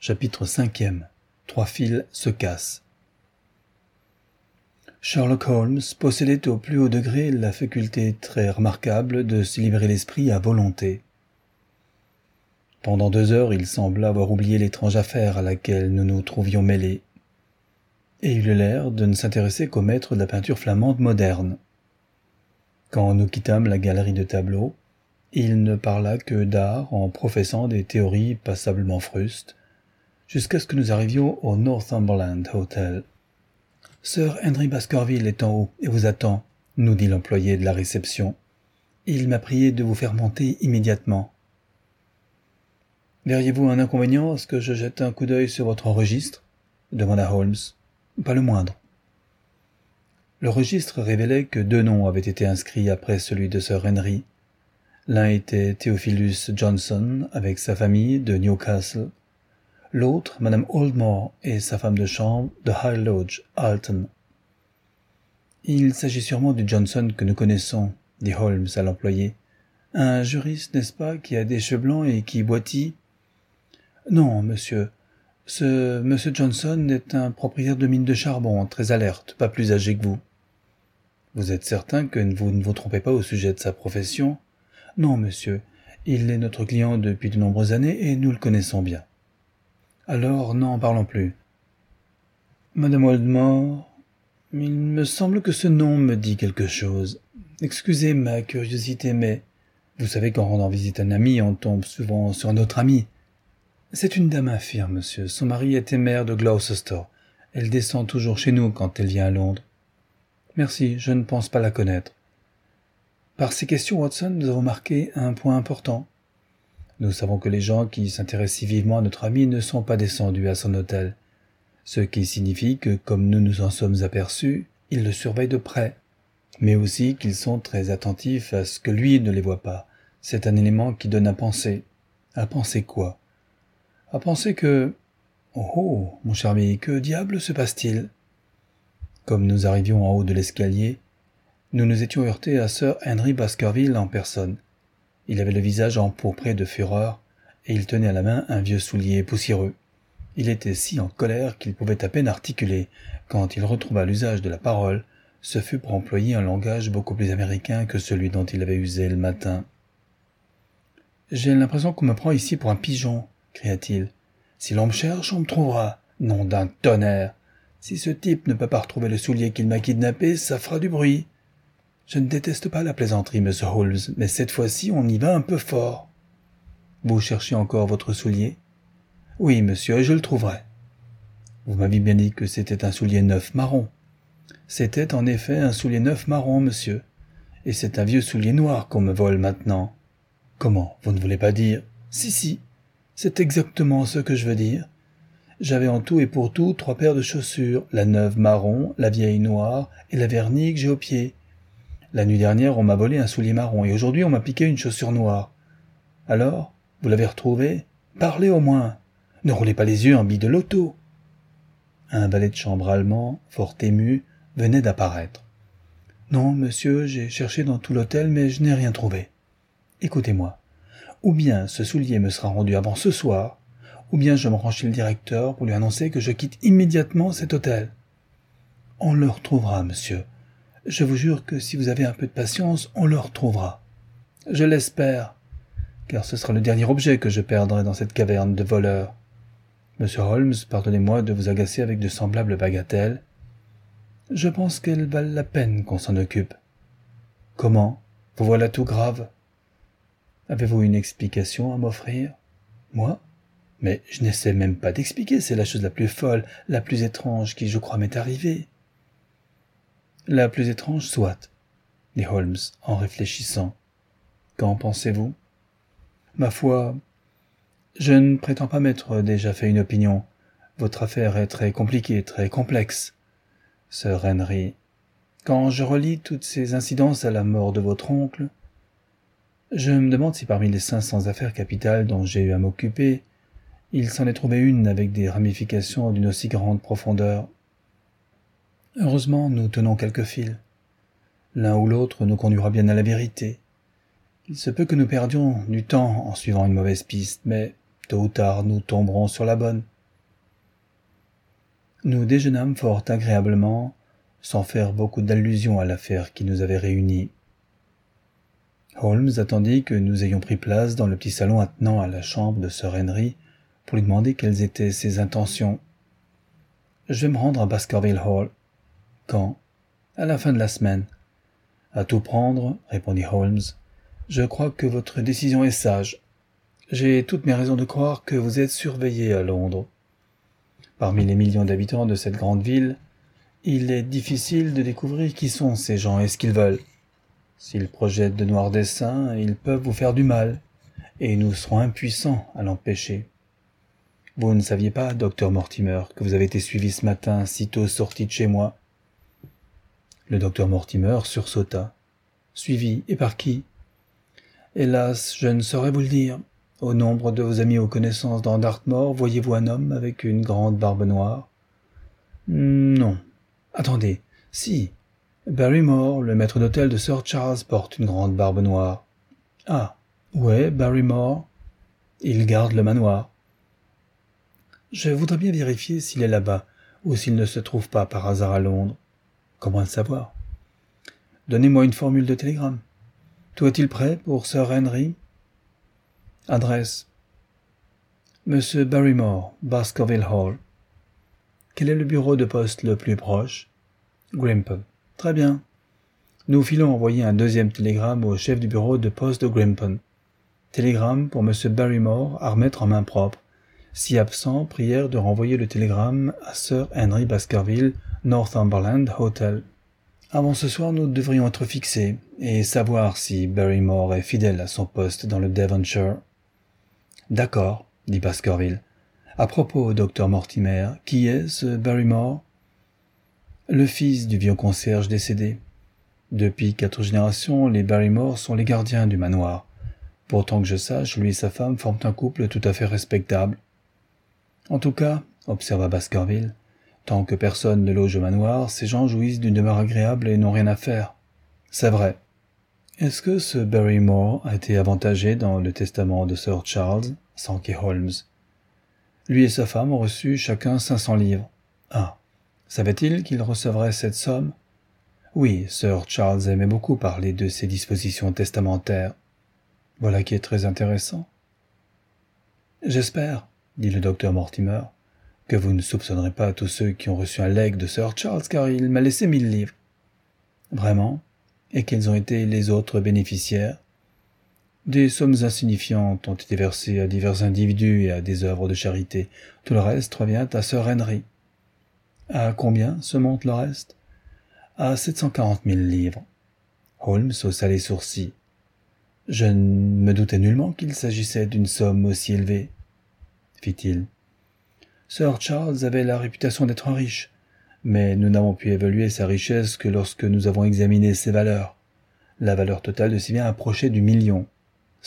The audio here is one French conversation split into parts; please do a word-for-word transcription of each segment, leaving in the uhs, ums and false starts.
Chapitre cinquième. Trois fils se cassent. Sherlock Holmes possédait au plus haut degré la faculté très remarquable de se libérer l'esprit à volonté. Pendant deux heures, il sembla avoir oublié l'étrange affaire à laquelle nous nous trouvions mêlés, et il eut l'air de ne s'intéresser qu'au maître de la peinture flamande moderne. Quand nous quittâmes la galerie de tableaux, il ne parla que d'art en professant des théories passablement frustes, jusqu'à ce que nous arrivions au Northumberland Hotel. « Sir Henry Baskerville est en haut et vous attend », nous dit l'employé de la réception. « Il m'a prié de vous faire monter immédiatement. »« Verriez-vous un inconvénient à ce que je jette un coup d'œil sur votre registre ?» demanda Holmes. « Pas le moindre. » Le registre révélait que deux noms avaient été inscrits après celui de Sir Henry. L'un était Theophilus Johnson, avec sa famille, de Newcastle. L'autre, Madame Oldmore et sa femme de chambre, de High Lodge, Alton. « Il s'agit sûrement du Johnson que nous connaissons, » dit Holmes à l'employé. « Un juriste, n'est-ce pas, qui a des cheveux blancs et qui boitille ?»« Non, monsieur. Ce monsieur Johnson est un propriétaire de mine de charbon, très alerte, pas plus âgé que vous. »« Vous êtes certain que vous ne vous trompez pas au sujet de sa profession ?»« Non, monsieur. Il est notre client depuis de nombreuses années et nous le connaissons bien. » « Alors, n'en parlons plus. »« Madame Oldmore, il me semble que ce nom me dit quelque chose. Excusez ma curiosité, mais vous savez qu'en rendant visite à un ami, on tombe souvent sur un autre ami. C'est une dame infirme, monsieur. Son mari était maire de Gloucester. Elle descend toujours chez nous quand elle vient à Londres. Merci, je ne pense pas la connaître. Par ces questions, Watson, nous avons marqué un point important. Nous savons que les gens qui s'intéressent si vivement à notre ami ne sont pas descendus à son hôtel, ce qui signifie que, comme nous nous en sommes aperçus, ils le surveillent de près, mais aussi qu'ils sont très attentifs à ce que lui ne les voit pas. C'est un élément qui donne à penser. À penser quoi? À penser que... Oh, oh, mon cher ami, que diable se passe-t-il? Comme nous arrivions en haut de l'escalier, nous nous étions heurtés à Sir Henry Baskerville en personne. Il avait le visage empourpré de fureur, et il tenait à la main un vieux soulier poussiéreux. Il était si en colère qu'il pouvait à peine articuler. Quand il retrouva l'usage de la parole, ce fut pour employer un langage beaucoup plus américain que celui dont il avait usé le matin. « J'ai l'impression qu'on me prend ici pour un pigeon, » cria-t-il. « Si l'on me cherche, on me trouvera. Nom d'un tonnerre! Si ce type ne peut pas retrouver le soulier qu'il m'a kidnappé, ça fera du bruit. Je ne déteste pas la plaisanterie, monsieur Holmes, mais cette fois-ci, on y va un peu fort. Vous cherchez encore votre soulier? Oui, monsieur, et je le trouverai. Vous m'aviez bien dit que c'était un soulier neuf marron. C'était en effet un soulier neuf marron, monsieur, et c'est un vieux soulier noir qu'on me vole maintenant. Comment, vous ne voulez pas dire? Si, si, c'est exactement ce que je veux dire. J'avais en tout et pour tout trois paires de chaussures, la neuve marron, la vieille noire et la vernie que j'ai au pied. La nuit dernière, on m'a volé un soulier marron, et aujourd'hui on m'a piqué une chaussure noire. Alors, vous l'avez retrouvé? Parlez au moins. Ne roulez pas les yeux en bille de loto. Un valet de chambre allemand, fort ému, venait d'apparaître. Non, monsieur, j'ai cherché dans tout l'hôtel, mais je n'ai rien trouvé. Écoutez-moi. Ou bien ce soulier me sera rendu avant ce soir, ou bien je me rends chez le directeur pour lui annoncer que je quitte immédiatement cet hôtel. On le retrouvera, monsieur. Je vous jure que si vous avez un peu de patience, on le retrouvera. Je l'espère, car ce sera le dernier objet que je perdrai dans cette caverne de voleurs. Monsieur Holmes, pardonnez-moi de vous agacer avec de semblables bagatelles. Je pense qu'elles valent la peine qu'on s'en occupe. Comment? Vous voilà tout grave. Avez-vous une explication à m'offrir? Moi? Mais je n'essaie même pas d'expliquer, c'est la chose la plus folle, la plus étrange qui, je crois, m'est arrivée. La plus étrange soit, dit Holmes en réfléchissant. Qu'en pensez-vous? Ma foi, je ne prétends pas m'être déjà fait une opinion. Votre affaire est très compliquée, très complexe. Sir Henry, quand je relis toutes ces incidences à la mort de votre oncle, je me demande si parmi les cinq cents affaires capitales dont j'ai eu à m'occuper, il s'en est trouvé une avec des ramifications d'une aussi grande profondeur. Heureusement, nous tenons quelques fils. L'un ou l'autre nous conduira bien à la vérité. Il se peut que nous perdions du temps en suivant une mauvaise piste, mais tôt ou tard nous tomberons sur la bonne. Nous déjeunâmes fort agréablement, sans faire beaucoup d'allusion à l'affaire qui nous avait réunis. Holmes attendit que nous ayons pris place dans le petit salon attenant à la chambre de Sir Henry pour lui demander quelles étaient ses intentions. « Je vais me rendre à Baskerville Hall. »« Quand ?»« À la fin de la semaine. »« À tout prendre, » répondit Holmes. « Je crois que votre décision est sage. J'ai toutes mes raisons de croire que vous êtes surveillé à Londres. Parmi les millions d'habitants de cette grande ville, il est difficile de découvrir qui sont ces gens et ce qu'ils veulent. S'ils projettent de noirs desseins, ils peuvent vous faire du mal, et nous serons impuissants à l'empêcher. Vous ne saviez pas, docteur Mortimer, que vous avez été suivi ce matin, sitôt sorti de chez moi? » Le docteur Mortimer sursauta. « Suivi, et par qui ?»« Hélas, je ne saurais vous le dire. Au nombre de vos amis ou connaissances dans Dartmoor, voyez-vous un homme avec une grande barbe noire ?»« Non. Attendez, si. Barrymore, le maître d'hôtel de Sir Charles, porte une grande barbe noire. »« Ah, où est Barrymore ? » ?»« Il garde le manoir. »« Je voudrais bien vérifier s'il est là-bas, ou s'il ne se trouve pas par hasard à Londres. » »« Comment le savoir ? » ?»« Donnez-moi une formule de télégramme. Tout est-il prêt pour Sir Henry ? » ?»« Adresse. Monsieur Barrymore, Baskerville Hall. » »« Quel est le bureau de poste le plus proche ? » ?»« Grimpen. » »« Très bien. Nous filons envoyer un deuxième télégramme au chef du bureau de poste de Grimpen. Télégramme pour Monsieur Barrymore à remettre en main propre. Si absent, prière de renvoyer le télégramme à Sir Henry Baskerville, Northumberland Hotel. Avant ce soir, nous devrions être fixés et savoir si Barrymore est fidèle à son poste dans le Devonshire. « D'accord, » dit Baskerville. « À propos, docteur Mortimer, qui est ce Barrymore ?»« Le fils du vieux concierge décédé. Depuis quatre générations, les Barrymore sont les gardiens du manoir. Pourtant que je sache, lui et sa femme forment un couple tout à fait respectable. »« En tout cas, » observa Baskerville, « tant que personne ne loge au manoir, ces gens jouissent d'une demeure agréable et n'ont rien à faire. »« C'est vrai. »« Est-ce que ce Barrymore a été avantagé dans le testament de Sir Charles ?» s'enquit Holmes. « Lui et sa femme ont reçu chacun cinq cents livres. »« Ah. Savait-il qu'il recevrait cette somme ? » ?»« Oui, Sir Charles aimait beaucoup parler de ses dispositions testamentaires. »« Voilà qui est très intéressant. »« J'espère, » dit le docteur Mortimer, « que vous ne soupçonnerez pas tous ceux qui ont reçu un legs de Sir Charles, car il m'a laissé mille livres. »« Vraiment ? Et quels ont été les autres bénéficiaires ? » ?»« Des sommes insignifiantes ont été versées à divers individus et à des œuvres de charité. Tout le reste revient à Sir Henry. »« À combien se monte le reste ? » ?»« À sept cent quarante mille livres. » Holmes haussa les sourcils. « Je ne me doutais nullement qu'il s'agissait d'une somme aussi élevée, » fit-il. « Sir Charles avait la réputation d'être riche, mais nous n'avons pu évaluer sa richesse que lorsque nous avons examiné ses valeurs. La valeur totale de si bien approchait du million. Seigneur !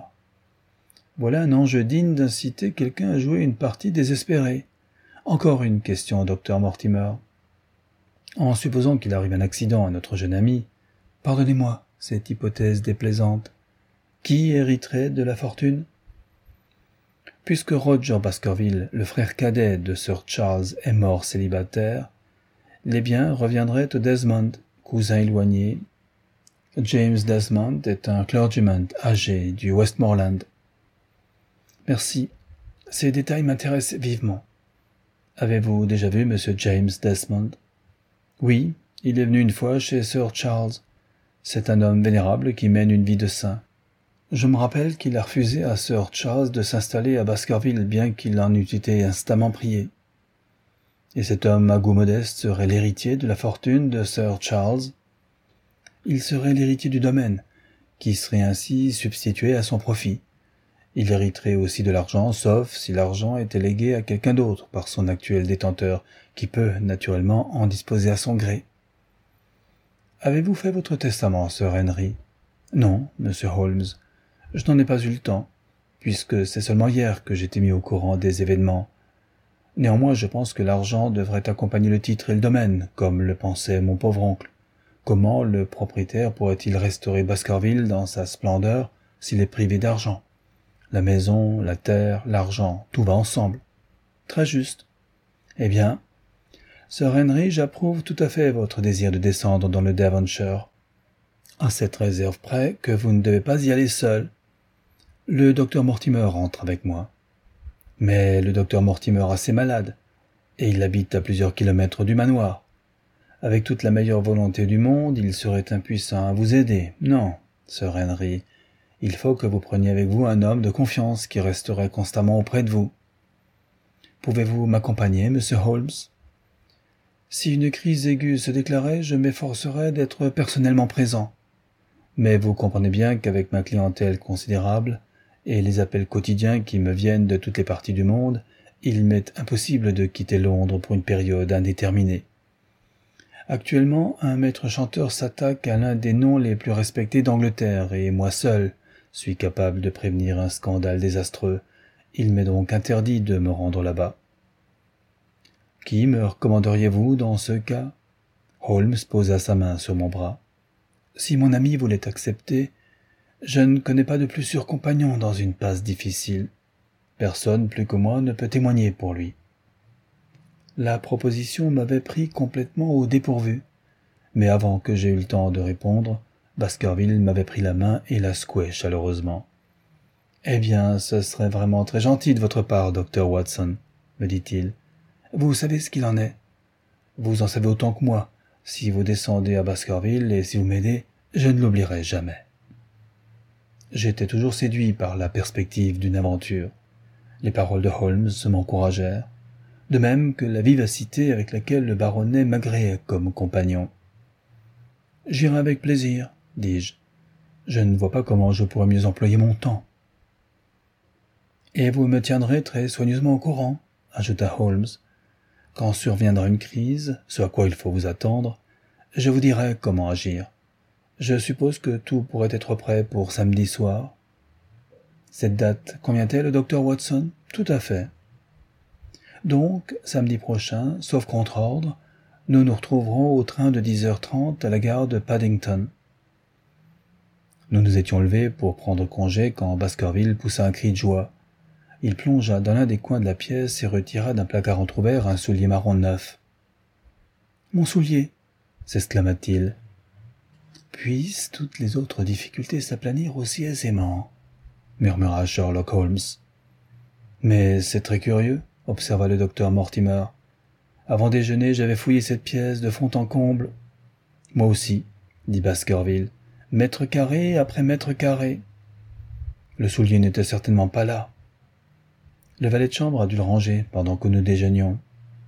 Voilà un enjeu digne d'inciter quelqu'un à jouer une partie désespérée. Encore une question, docteur Mortimer. En supposant qu'il arrive un accident à notre jeune ami, pardonnez-moi cette hypothèse déplaisante, qui hériterait de la fortune ? Puisque Roger Baskerville, le frère cadet de Sir Charles, est mort célibataire, les biens reviendraient au Desmond, cousin éloigné. James Desmond est un clergyman âgé du Westmoreland. Merci. Ces détails m'intéressent vivement. Avez-vous déjà vu Monsieur James Desmond ? Oui, il est venu une fois chez Sir Charles. C'est un homme vénérable qui mène une vie de saint. Je me rappelle qu'il a refusé à Sir Charles de s'installer à Baskerville, bien qu'il en eût été instamment prié. Et cet homme à goût modeste serait l'héritier de la fortune de Sir Charles. Il serait l'héritier du domaine, qui serait ainsi substitué à son profit. Il hériterait aussi de l'argent, sauf si l'argent était légué à quelqu'un d'autre par son actuel détenteur, qui peut, naturellement, en disposer à son gré. Avez-vous fait votre testament, Sir Henry ? Non, monsieur Holmes. Je n'en ai pas eu le temps, puisque c'est seulement hier que j'étais mis au courant des événements. Néanmoins, je pense que l'argent devrait accompagner le titre et le domaine, comme le pensait mon pauvre oncle. Comment le propriétaire pourrait-il restaurer Baskerville dans sa splendeur s'il est privé d'argent ? La maison, la terre, l'argent, tout va ensemble. Très juste. Eh bien, Sir Henry, j'approuve tout à fait votre désir de descendre dans le Devonshire, à cette réserve près que vous ne devez pas y aller seul. Le docteur Mortimer rentre avec moi. Mais le docteur Mortimer est assez malade, et il habite à plusieurs kilomètres du manoir. Avec toute la meilleure volonté du monde, il serait impuissant à vous aider. Non, Sir Henry, il faut que vous preniez avec vous un homme de confiance qui resterait constamment auprès de vous. Pouvez-vous m'accompagner, monsieur Holmes? Si une crise aiguë se déclarait, je m'efforcerais d'être personnellement présent. Mais vous comprenez bien qu'avec ma clientèle considérable et les appels quotidiens qui me viennent de toutes les parties du monde, il m'est impossible de quitter Londres pour une période indéterminée. Actuellement, un maître chanteur s'attaque à l'un des noms les plus respectés d'Angleterre, et moi seul suis capable de prévenir un scandale désastreux. Il m'est donc interdit de me rendre là-bas. Qui me recommanderiez-vous dans ce cas? Holmes posa sa main sur mon bras. Si mon ami voulait accepter, je ne connais pas de plus sûr compagnon dans une passe difficile. Personne plus que moi ne peut témoigner pour lui. La proposition m'avait pris complètement au dépourvu, mais avant que j'aie eu le temps de répondre, Baskerville m'avait pris la main et la secouait chaleureusement. « Eh bien, ce serait vraiment très gentil de votre part, docteur Watson, » me dit-il. « Vous savez ce qu'il en est. Vous en savez autant que moi. Si vous descendez à Baskerville et si vous m'aidez, je ne l'oublierai jamais. » J'étais toujours séduit par la perspective d'une aventure. Les paroles de Holmes m'encouragèrent, de même que la vivacité avec laquelle le baronnet m'agréait comme compagnon. « J'irai avec plaisir, » dis-je. « Je ne vois pas comment je pourrais mieux employer mon temps. »« Et vous me tiendrez très soigneusement au courant, » ajouta Holmes. « Quand surviendra une crise, ce à quoi il faut vous attendre, je vous dirai comment agir. Je suppose que tout pourrait être prêt pour samedi soir. » Cette date convient-elle au docteur Watson? Tout à fait. Donc, samedi prochain, sauf contre ordre, nous nous retrouverons au train de dix heures trente à la gare de Paddington. Nous nous étions levés pour prendre congé quand Baskerville poussa un cri de joie. Il plongea dans l'un des coins de la pièce et retira d'un placard entrouvert un soulier marron neuf. « Mon soulier !» s'exclama-t-il. « Puissent toutes les autres difficultés s'aplanir aussi aisément !» murmura Sherlock Holmes. « Mais c'est très curieux, » observa le docteur Mortimer. « Avant déjeuner, j'avais fouillé cette pièce de fond en comble. »« Moi aussi, » dit Baskerville, « mètre carré après mètre carré. » Le soulier n'était certainement pas là. Le valet de chambre a dû le ranger pendant que nous déjeunions.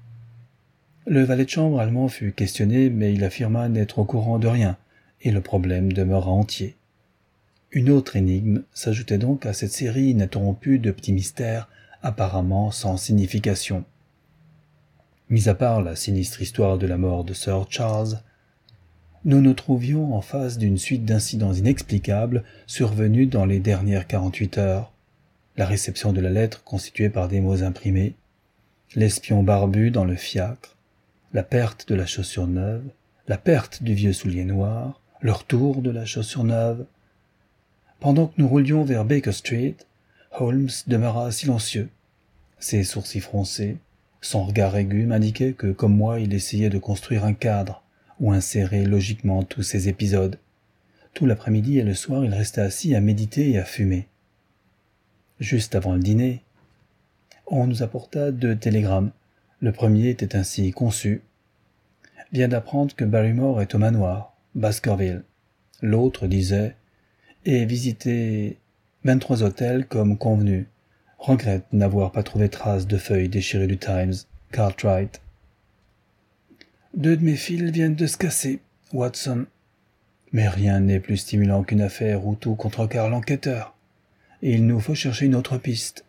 Le valet de chambre allemand fut questionné, mais il affirma n'être au courant de rien, et le problème demeura entier. Une autre énigme s'ajoutait donc à cette série ininterrompue de petits mystères apparemment sans signification. Mis à part la sinistre histoire de la mort de Sir Charles, nous nous trouvions en face d'une suite d'incidents inexplicables survenus dans les dernières quarante-huit heures. La réception de la lettre constituée par des mots imprimés, l'espion barbu dans le fiacre, la perte de la chaussure neuve, la perte du vieux soulier noir, le retour de la chaussure neuve. Pendant que nous roulions vers Baker Street, Holmes demeura silencieux. Ses sourcils froncés, son regard aigu m'indiquaient que, comme moi, il essayait de construire un cadre où insérer logiquement tous ces épisodes. Tout l'après-midi et le soir, il restait assis à méditer et à fumer. Juste avant le dîner, on nous apporta deux télégrammes. Le premier était ainsi conçu. « Vient d'apprendre que Barrymore est au manoir, Baskerville. » L'autre disait « Et visiter vingt-trois hôtels comme convenu. Regrette n'avoir pas trouvé trace de feuilles déchirées du Times, Cartwright. » Deux de mes fils viennent de se casser, Watson. Mais rien n'est plus stimulant qu'une affaire où tout contrecarre l'enquêteur. Et il nous faut chercher une autre piste.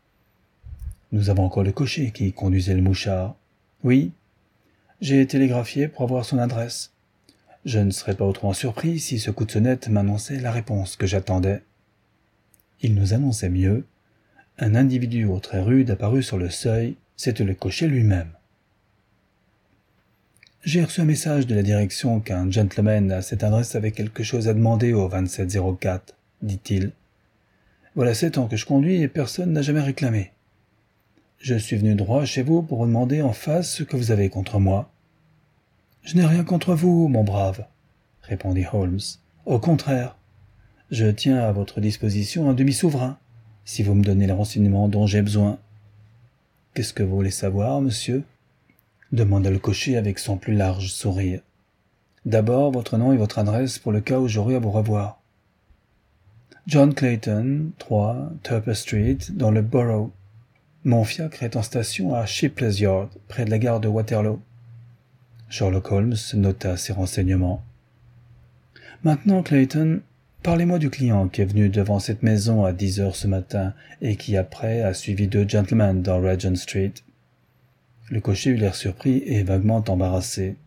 Nous avons encore le cocher qui conduisait le mouchard. Oui, j'ai télégraphié pour avoir son adresse. Je ne serais pas autrement surpris si ce coup de sonnette m'annonçait la réponse que j'attendais. Il nous annonçait mieux. Un individu au trait rude apparut sur le seuil, c'était le cocher lui-même. J'ai reçu un message de la direction qu'un gentleman à cette adresse avait quelque chose à demander au vingt-sept zéro quatre, dit-il. Voilà sept ans que je conduis et personne n'a jamais réclamé. je suis venu droit chez vous pour vous demander en face ce que vous avez contre moi. »« Je n'ai rien contre vous, mon brave, » répondit Holmes. « Au contraire, je tiens à votre disposition un demi-souverain, si vous me donnez les renseignements dont j'ai besoin. »« Qu'est-ce que vous voulez savoir, monsieur ?» demanda le cocher avec son plus large sourire. « D'abord, votre nom et votre adresse pour le cas où j'aurai à vous revoir. »« John Clayton, trois, Turper Street, dans le Borough. Mon fiacre est en station à Shipley's Yard, près de la gare de Waterloo. » Sherlock Holmes nota ces renseignements. « Maintenant, Clayton, parlez-moi du client qui est venu devant cette maison à dix heures ce matin et qui, après, a suivi deux gentlemen dans Regent Street. » Le cocher eut l'air surpris et vaguement embarrassé.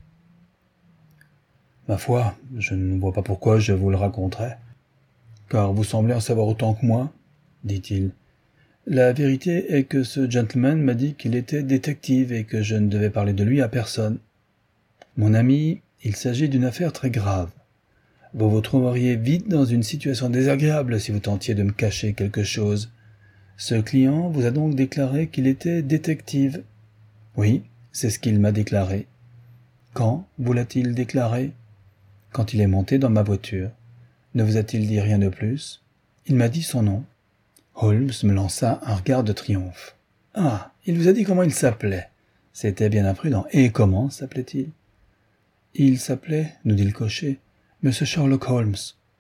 « Ma foi, je ne vois pas pourquoi je vous le raconterais. Car vous semblez en savoir autant que moi, dit-il. La vérité est que ce gentleman m'a dit qu'il était détective et que je ne devais parler de lui à personne. Mon ami, il s'agit d'une affaire très grave. Vous vous trouveriez vite dans une situation désagréable si vous tentiez de me cacher quelque chose. Ce client vous a donc déclaré qu'il était détective. Oui, c'est ce qu'il m'a déclaré. Quand vous l'a-t-il déclaré? Quand il est monté dans ma voiture. Ne vous a-t-il dit rien de plus? Il m'a dit son nom. Holmes me lança un regard de triomphe. Ah, il vous a dit comment il s'appelait. C'était bien imprudent. Et comment s'appelait-il? Il s'appelait, nous dit le cocher, Monsieur Sherlock Holmes.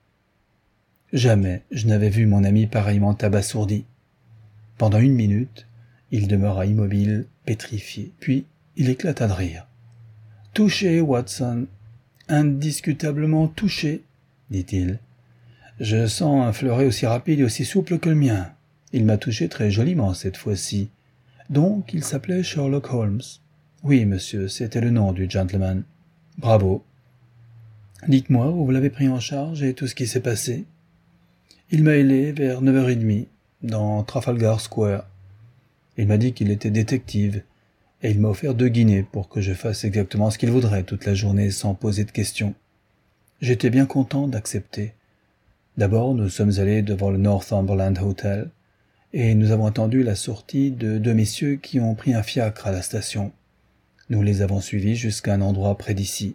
Jamais je n'avais vu mon ami pareillement abasourdi. Pendant une minute, il demeura immobile, pétrifié, puis il éclata de rire. « Touché, Watson, indiscutablement touché, dit-il. Je sens un fleuret aussi rapide et aussi souple que le mien. Il m'a touché très joliment cette fois-ci. Donc il s'appelait Sherlock Holmes. Oui, monsieur, c'était le nom du gentleman. Bravo. Dites-moi où vous l'avez pris en charge et tout ce qui s'est passé. Il m'a ailé vers neuf heures trente, dans Trafalgar Square. Il m'a dit qu'il était détective, et il m'a offert deux guinées pour que je fasse exactement ce qu'il voudrait toute la journée sans poser de questions. J'étais bien content d'accepter. D'abord, nous sommes allés devant le Northumberland Hotel, et nous avons attendu la sortie de deux messieurs qui ont pris un fiacre à la station. Nous les avons suivis jusqu'à un endroit près d'ici.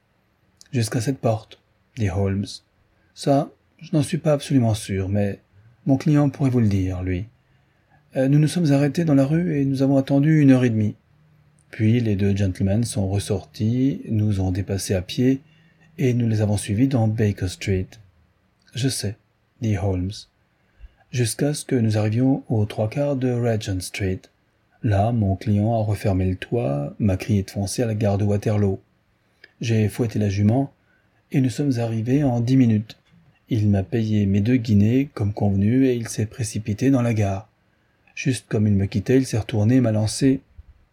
« Jusqu'à cette porte, » dit Holmes. « Ça, je n'en suis pas absolument sûr, mais mon client pourrait vous le dire, lui. Euh, nous nous sommes arrêtés dans la rue et nous avons attendu une heure et demie. Puis les deux gentlemen sont ressortis, nous ont dépassés à pied, et nous les avons suivis dans Baker Street. »« Je sais, » dit Holmes. « Jusqu'à ce que nous arrivions aux trois quarts de Regent Street. Là, mon client a refermé le toit, m'a crié de foncer à la gare de Waterloo. J'ai fouetté la jument, et nous sommes arrivés en dix minutes. Il m'a payé mes deux guinées, comme convenu, et il s'est précipité dans la gare. Juste comme il me quittait, il s'est retourné et m'a lancé.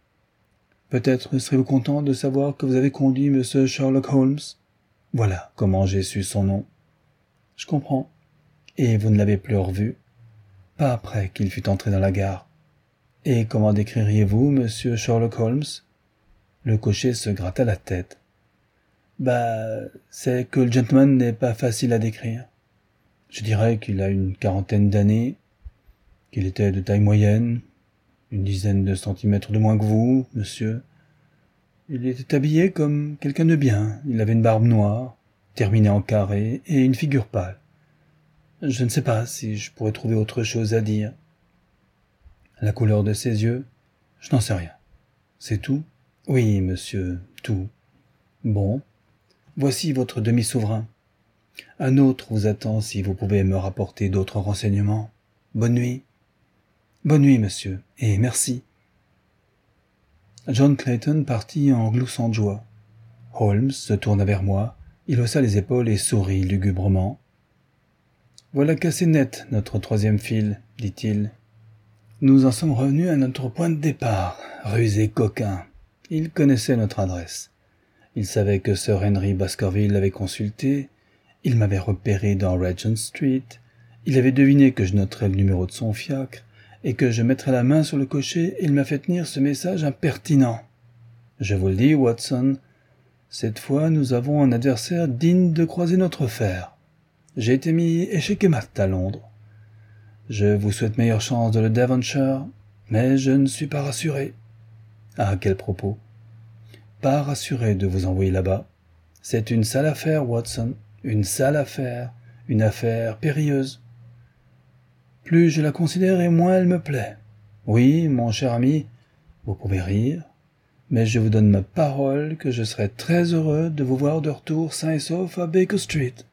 Peut-être serez-vous content de savoir que vous avez conduit M. Sherlock Holmes. Voilà comment j'ai su son nom. Je comprends. Et vous ne l'avez plus revu? Pas après qu'il fût entré dans la gare. Et comment décririez-vous M. Sherlock Holmes? Le cocher se gratta la tête. Bah, c'est que le gentleman n'est pas facile à décrire. Je dirais qu'il a une quarantaine d'années, qu'il était de taille moyenne, une dizaine de centimètres de moins que vous, monsieur. Il était habillé comme quelqu'un de bien. Il avait une barbe noire, terminée en carré, et une figure pâle. Je ne sais pas si je pourrais trouver autre chose à dire. La couleur de ses yeux, je n'en sais rien. C'est tout? Oui, monsieur, tout. Bon, voici votre demi-souverain. Un autre vous attend si vous pouvez me rapporter d'autres renseignements. Bonne nuit. Bonne nuit, monsieur, et merci. John Clayton partit en gloussant de joie. Holmes se tourna vers moi, il haussa les épaules et sourit lugubrement. « Voilà cassé net, notre troisième fil, dit-il. Nous en sommes revenus à notre point de départ, rusé coquin. Il connaissait notre adresse. Il savait que Sir Henry Baskerville l'avait consulté, il m'avait repéré dans Regent Street, il avait deviné que je noterais le numéro de son fiacre, et que je mettrais la main sur le cocher, et il m'a fait tenir ce message impertinent. Je vous le dis, Watson, cette fois nous avons un adversaire digne de croiser notre fer. J'ai été mis échec et mat à Londres. Je vous souhaite meilleure chance dans le Devonshire. Mais je ne suis pas rassuré. À quel propos? Pas rassuré de vous envoyer là-bas. C'est une sale affaire, Watson. Une sale affaire. Une affaire périlleuse. Plus je la considère et moins elle me plaît. Oui, mon cher ami, vous pouvez rire, mais je vous donne ma parole que je serai très heureux de vous voir de retour sain et sauf à Baker Street.